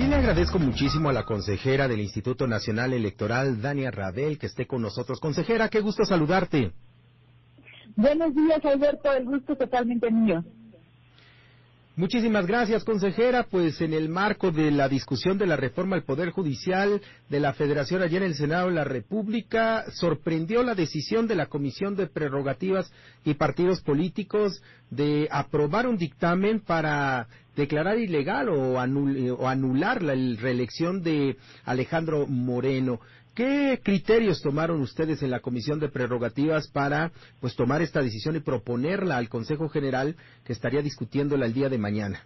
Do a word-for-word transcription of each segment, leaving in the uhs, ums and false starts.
Y le agradezco muchísimo a la consejera del Instituto Nacional Electoral, Dania Rabel, que esté con nosotros. Consejera, qué gusto saludarte. Buenos días, Alberto, el gusto totalmente mío. Muchísimas gracias, consejera. Pues en el marco de la discusión de la reforma al Poder Judicial de la Federación ayer en el Senado de la República, sorprendió la decisión de la Comisión de Prerrogativas y Partidos Políticos de aprobar un dictamen para declarar ilegal o, anul o anular la reelección de Alejandro Moreno. ¿Qué criterios tomaron ustedes en la Comisión de Prerrogativas para pues tomar esta decisión y proponerla al Consejo General, que estaría discutiéndola el día de mañana?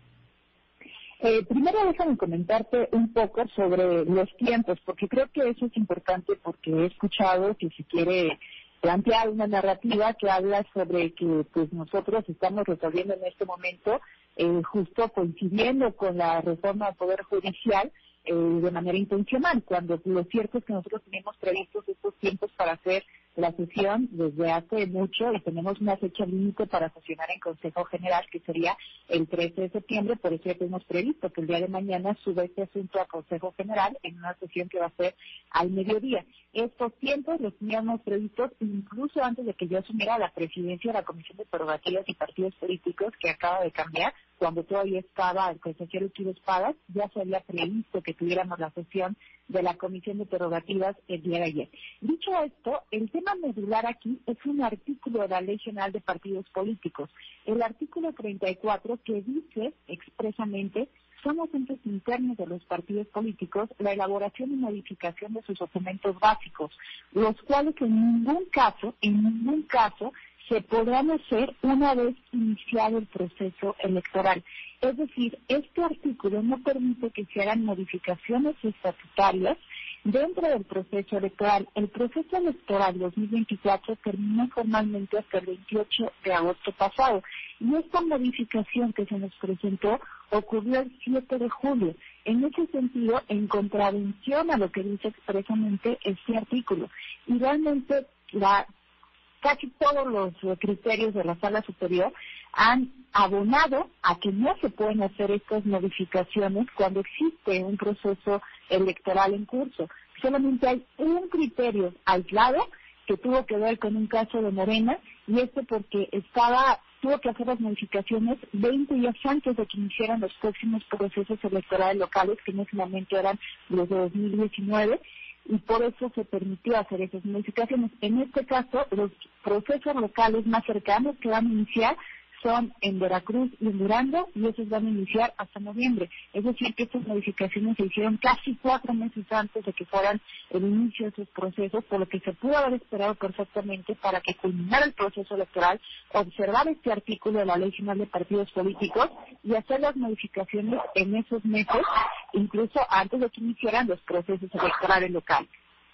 Eh, primero déjame comentarte un poco sobre los tiempos, porque creo que eso es importante, porque he escuchado que se quiere plantear una narrativa que habla sobre que pues nosotros estamos resolviendo en este momento, eh, justo coincidiendo con la reforma del Poder Judicial, Eh, de manera intencional, cuando lo cierto es que nosotros tenemos previstos estos tiempos para hacer la sesión desde hace mucho y tenemos una fecha límite para sesionar en Consejo General, que sería el trece de septiembre, por eso ya tenemos previsto que el día de mañana suba este asunto a Consejo General en una sesión que va a ser al mediodía. Estos tiempos los teníamos previstos incluso antes de que yo asumiera la presidencia de la Comisión de Prerrogativas y Partidos Políticos, que acaba de cambiar. Cuando todavía estaba el consejero Uquiles Espadas, ya se había previsto que tuviéramos la sesión de la Comisión de Prerrogativas el día de ayer. Dicho esto, el tema medular aquí es un artículo de la Ley General de Partidos Políticos, el artículo treinta y cuatro, que dice expresamente: son asuntos internos de los partidos políticos la elaboración y modificación de sus documentos básicos, los cuales en ningún caso, en ningún caso, se podrán hacer una vez iniciado el proceso electoral. Es decir, este artículo no permite que se hagan modificaciones estatutarias dentro del proceso electoral. El proceso electoral dos mil veinticuatro terminó formalmente hasta el veintiocho de agosto pasado, y esta modificación que se nos presentó ocurrió el siete de julio. En ese sentido, en contravención a lo que dice expresamente este artículo, y realmente la casi todos los criterios de la Sala Superior han abonado a que no se pueden hacer estas modificaciones cuando existe un proceso electoral en curso. Solamente hay un criterio aislado que tuvo que ver con un caso de Morena, y esto porque estaba tuvo que hacer las modificaciones veinte días antes de que iniciaran los próximos procesos electorales locales, que en ese momento eran los de dos mil diecinueve, y por eso se permitió hacer esas modificaciones. En este caso, los procesos locales más cercanos que van a iniciar son en Veracruz y en Durango, y esos van a iniciar hasta noviembre. Es decir, que estas modificaciones se hicieron casi cuatro meses antes de que fueran el inicio de esos procesos, por lo que se pudo haber esperado perfectamente para que culminara el proceso electoral, observar este artículo de la Ley General de Partidos Políticos y hacer las modificaciones en esos meses, incluso antes de que iniciaran los procesos electorales locales.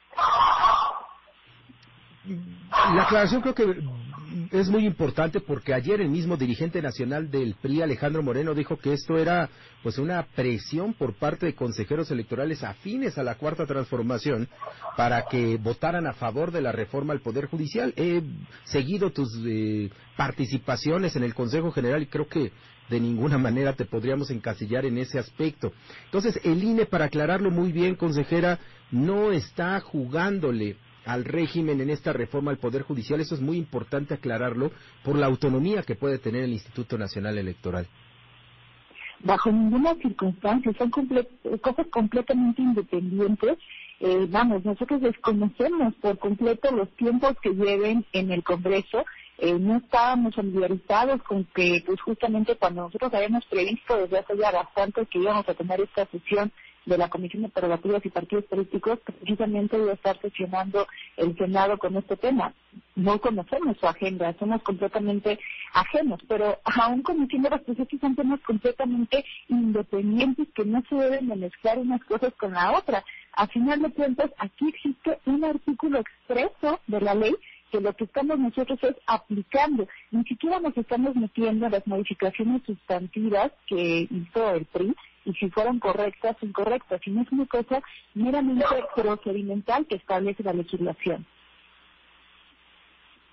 La aclaración creo que es muy importante, porque ayer el mismo dirigente nacional del P R I, Alejandro Moreno, dijo que esto era pues una presión por parte de consejeros electorales afines a la Cuarta Transformación para que votaran a favor de la reforma al Poder Judicial. He seguido tus eh, participaciones en el Consejo General y creo que de ninguna manera te podríamos encasillar en ese aspecto. Entonces, el I N E, para aclararlo muy bien, consejera, no está jugándole al régimen en esta reforma al Poder Judicial. Eso es muy importante aclararlo por la autonomía que puede tener el Instituto Nacional Electoral. Bajo ninguna circunstancia, son comple cosas completamente independientes. Eh, vamos, nosotros desconocemos por completo los tiempos que lleven en el Congreso. Eh, no estábamos familiarizados con que, pues justamente cuando nosotros habíamos previsto desde hace ya bastante que íbamos a tener esta sesión de la Comisión de Prerrogativas y Partidos Políticos, precisamente iba a estar sesionando el Senado con este tema. No conocemos su agenda, somos completamente ajenos, pero aún conociendo los procesos son temas completamente independientes que no se deben de mezclar unas cosas con la otra. A final de cuentas, aquí existe un artículo expreso de la ley que lo que estamos nosotros es aplicando. Ni siquiera nos estamos metiendo en las modificaciones sustantivas que hizo el P R I, y si fueron correctas o incorrectas, sino es una cosa meramente procedimental que establece la legislación.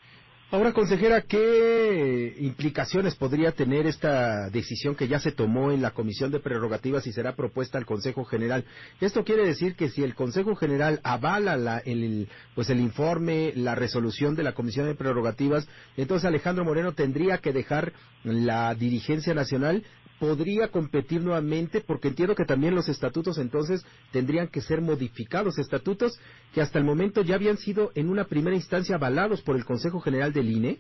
Ahora, consejera, ¿qué implicaciones podría tener esta decisión que ya se tomó en la Comisión de Prerrogativas y será propuesta al Consejo General? Esto quiere decir que si el Consejo General avala la, el, pues el informe, la resolución de la Comisión de Prerrogativas, entonces Alejandro Moreno tendría que dejar la dirigencia nacional. ¿Podría competir nuevamente? Porque entiendo que también los estatutos entonces tendrían que ser modificados, estatutos que hasta el momento ya habían sido en una primera instancia avalados por el Consejo General del I N E.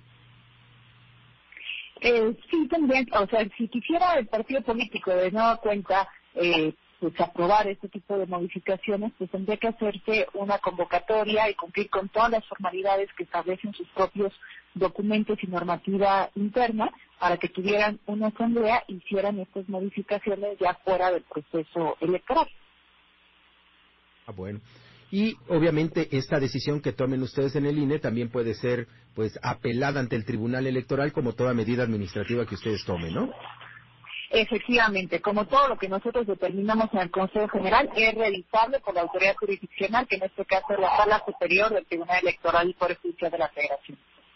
Eh, sí, tendrían, o sea, si quisiera el partido político de nueva cuenta eh, pues aprobar este tipo de modificaciones, pues tendría que hacerse una convocatoria y cumplir con todas las formalidades que establecen sus propios documentos y normativa interna para que tuvieran una asamblea e hicieran estas modificaciones ya fuera del proceso electoral. Ah, bueno. Y obviamente esta decisión que tomen ustedes en el I N E también puede ser pues apelada ante el Tribunal Electoral como toda medida administrativa que ustedes tomen, ¿no? Efectivamente, como todo lo que nosotros determinamos en el Consejo General es revisable por la autoridad jurisdiccional, que en este caso es la Sala Superior del Tribunal Electoral y Poder Judicial de la Federación.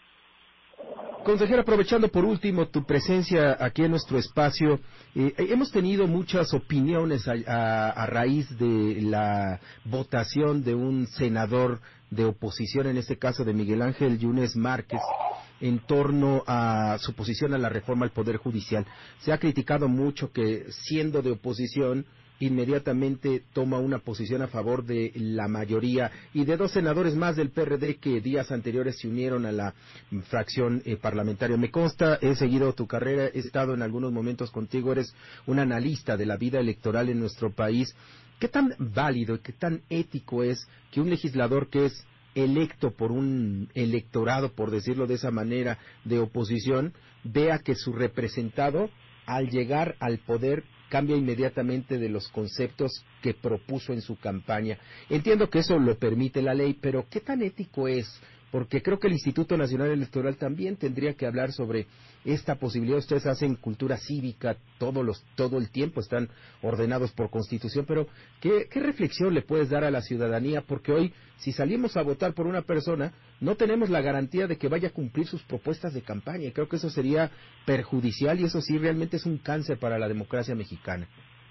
Consejera, aprovechando por último tu presencia aquí en nuestro espacio, eh, hemos tenido muchas opiniones a, a, a raíz de la votación de un senador de oposición, en este caso de Miguel Ángel Yunes Márquez, en torno a su posición a la reforma al Poder Judicial. Se ha criticado mucho que, siendo de oposición, inmediatamente toma una posición a favor de la mayoría y de dos senadores más del P R D que días anteriores se unieron a la fracción eh, parlamentaria. Me consta, he seguido tu carrera, he estado en algunos momentos contigo, eres un analista de la vida electoral en nuestro país. ¿Qué tan válido y qué tan ético es que un legislador que es electo por un electorado, por decirlo de esa manera, de oposición, vea que su representado, al llegar al poder, cambia inmediatamente de los conceptos que propuso en su campaña? Entiendo que eso lo permite la ley, pero ¿qué tan ético es? Porque creo que el Instituto Nacional Electoral también tendría que hablar sobre esta posibilidad. Ustedes hacen cultura cívica todos los, todo el tiempo, están ordenados por Constitución, pero ¿qué, qué reflexión le puedes dar a la ciudadanía? Porque hoy, si salimos a votar por una persona, no tenemos la garantía de que vaya a cumplir sus propuestas de campaña, y creo que eso sería perjudicial, y eso sí realmente es un cáncer para la democracia mexicana.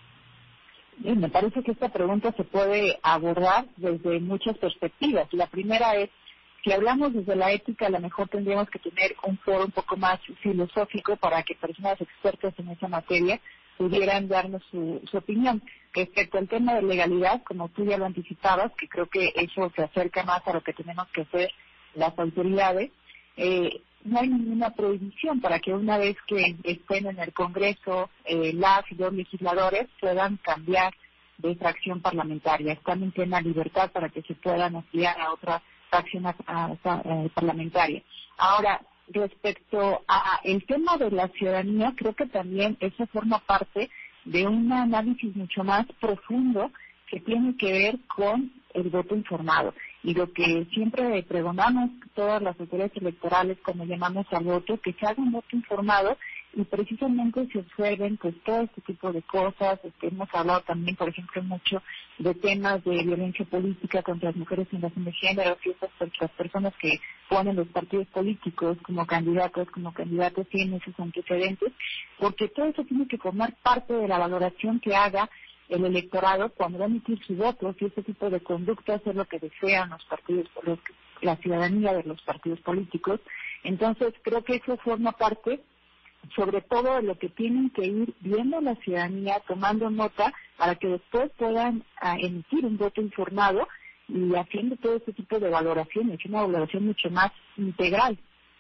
Bien, me parece que esta pregunta se puede abordar desde muchas perspectivas. La primera es, si hablamos desde la ética, a lo mejor tendríamos que tener un foro un poco más filosófico para que personas expertas en esa materia pudieran darnos su, su opinión. Respecto al tema de legalidad, como tú ya lo anticitabas, que creo que eso se acerca más a lo que tenemos que hacer las autoridades, eh, no hay ninguna prohibición para que una vez que estén en el Congreso eh, las y los legisladores puedan cambiar de fracción parlamentaria. Están en plena libertad para que se puedan afiliar a otra fracción a, a, a, parlamentaria. Ahora, respecto a el tema de la ciudadanía, creo que también eso forma parte de un análisis mucho más profundo que tiene que ver con el voto informado. Y lo que siempre pregonamos todas las autoridades electorales cuando llamamos al voto, que se haga un voto informado y precisamente se observen pues todo este tipo de cosas. Este, hemos hablado también, por ejemplo, mucho de temas de violencia política contra las mujeres en razón de género, y estas las personas que ponen los partidos políticos como candidatos, como candidatos tienen esos antecedentes, porque todo eso tiene que formar parte de la valoración que haga el electorado cuando va a emitir su voto, si este tipo de conductas es lo que desean los partidos, los, la ciudadanía de los partidos políticos. Entonces creo que eso forma parte sobre todo de lo que tienen que ir viendo la ciudadanía, tomando nota para que después puedan uh, emitir un voto informado y haciendo todo este tipo de valoraciones, una valoración mucho más integral.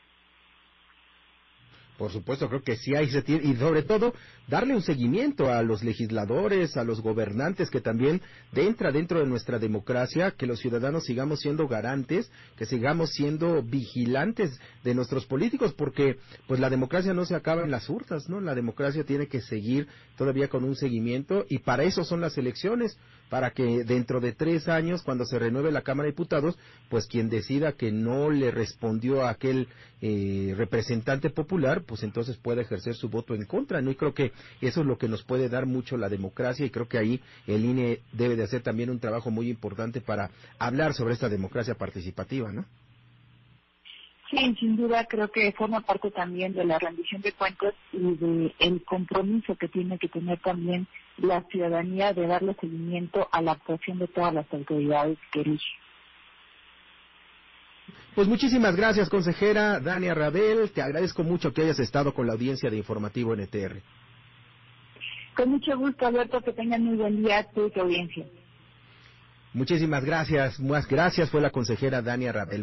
Por supuesto, creo que sí hay, y sobre todo darle un seguimiento a los legisladores, a los gobernantes, que también entra dentro de nuestra democracia, que los ciudadanos sigamos siendo garantes, que sigamos siendo vigilantes de nuestros políticos, porque pues la democracia no se acaba en las urnas, ¿no? La democracia tiene que seguir todavía con un seguimiento, y para eso son las elecciones, para que dentro de tres años, cuando se renueve la Cámara de Diputados, pues quien decida que no le respondió a aquel eh, representante popular, pues entonces puede ejercer su voto en contra, ¿no? Y creo que eso es lo que nos puede dar mucho la democracia, y creo que ahí el I N E debe de hacer también un trabajo muy importante para hablar sobre esta democracia participativa, ¿no? Sí, sin duda creo que forma parte también de la rendición de cuentas y de el compromiso que tiene que tener también la ciudadanía de darle seguimiento a la actuación de todas las autoridades que elige. Pues muchísimas gracias, consejera Dania Rabel. Te agradezco mucho que hayas estado con la audiencia de Informativo N T R. Con mucho gusto, Alberto, que tengan muy buen día a tu audiencia. Muchísimas gracias, más gracias, fue la consejera Dania Rabel.